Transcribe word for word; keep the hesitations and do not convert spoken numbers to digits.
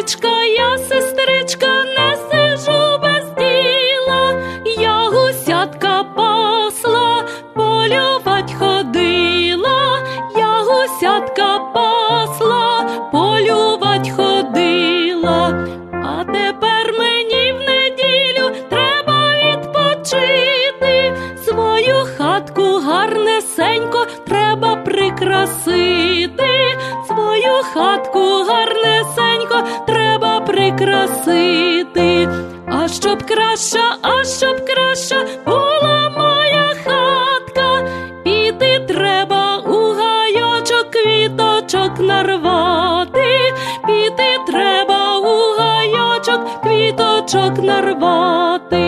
сестричка, я сестричка, не сижу без діла, я гусятка пасла, полювать ходила, я гусятка пасла, полювать ходила. А тепер мені в неділю треба відпочити, свою хатку гарнесенько треба прикрасити, свою хатку гарнесенько треба прикрасити. А щоб краща, а щоб краща була моя хатка, піти треба у гайочок, квіточок нарвати, піти треба у гайочок, квіточок нарвати.